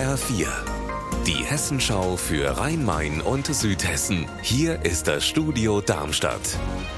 HR4, die Hessenschau für Rhein-Main und Südhessen. Hier ist das Studio Darmstadt.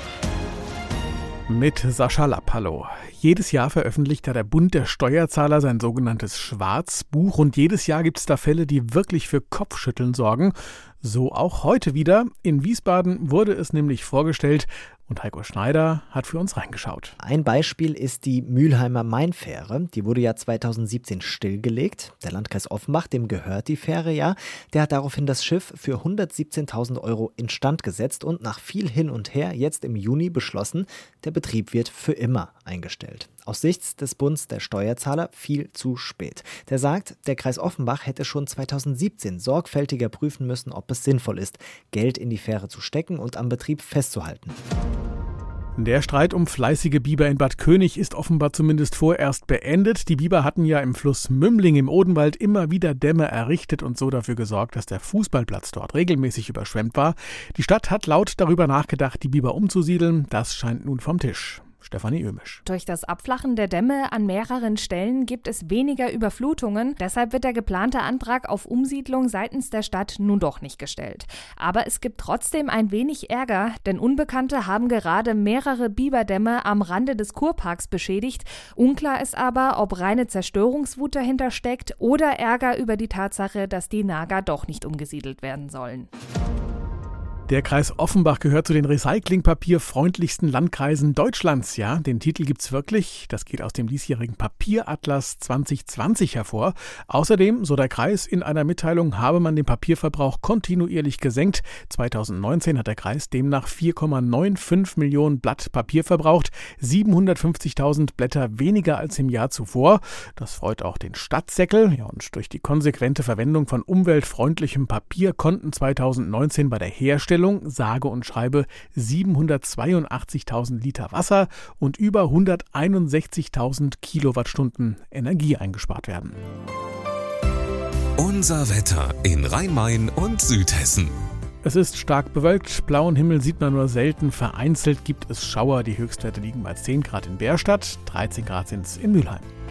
Mit Sascha Lapp, hallo. Jedes Jahr veröffentlicht der Bund der Steuerzahler sein sogenanntes Schwarzbuch und jedes Jahr gibt es da Fälle, die wirklich für Kopfschütteln sorgen. So auch heute wieder. In Wiesbaden wurde es nämlich vorgestellt und Heiko Schneider hat für uns reingeschaut. Ein Beispiel ist die Mülheimer Mainfähre. Die wurde ja 2017 stillgelegt. Der Landkreis Offenbach, dem gehört die Fähre ja. Der hat daraufhin das Schiff für 117.000 € instand gesetzt und nach viel hin und her jetzt im Juni beschlossen, der Betrieb wird für immer eingestellt. Aus Sicht des Bundes der Steuerzahler viel zu spät. Der sagt, der Kreis Offenbach hätte schon 2017 sorgfältiger prüfen müssen, ob es sinnvoll ist, Geld in die Fähre zu stecken und am Betrieb festzuhalten. Der Streit um fleißige Biber in Bad König ist offenbar zumindest vorerst beendet. Die Biber hatten ja im Fluss Mümling im Odenwald immer wieder Dämme errichtet und so dafür gesorgt, dass der Fußballplatz dort regelmäßig überschwemmt war. Die Stadt hat laut darüber nachgedacht, die Biber umzusiedeln. Das scheint nun vom Tisch. Stefanie Oehmisch. Durch das Abflachen der Dämme an mehreren Stellen gibt es weniger Überflutungen. Deshalb wird der geplante Antrag auf Umsiedlung seitens der Stadt nun doch nicht gestellt. Aber es gibt trotzdem ein wenig Ärger, denn Unbekannte haben gerade mehrere Biberdämme am Rande des Kurparks beschädigt. Unklar ist aber, ob reine Zerstörungswut dahinter steckt oder Ärger über die Tatsache, dass die Nager doch nicht umgesiedelt werden sollen. Der Kreis Offenbach gehört zu den recyclingpapierfreundlichsten Landkreisen Deutschlands. Ja, den Titel gibt's wirklich. Das geht aus dem diesjährigen Papieratlas 2020 hervor. Außerdem, so der Kreis in einer Mitteilung, habe man den Papierverbrauch kontinuierlich gesenkt. 2019 hat der Kreis demnach 4,95 Millionen Blatt Papier verbraucht, 750.000 Blätter weniger als im Jahr zuvor. Das freut auch den Stadtsäckel. Ja, und durch die konsequente Verwendung von umweltfreundlichem Papier konnten 2019 bei der Herstellung sage und schreibe 782.000 Liter Wasser und über 161.000 Kilowattstunden Energie eingespart werden. Unser Wetter in Rhein-Main und Südhessen. Es ist stark bewölkt, blauen Himmel sieht man nur selten, vereinzelt gibt es Schauer. Die Höchstwerte liegen bei 10 Grad in Bärstadt, 13 Grad sind es in Mülheim.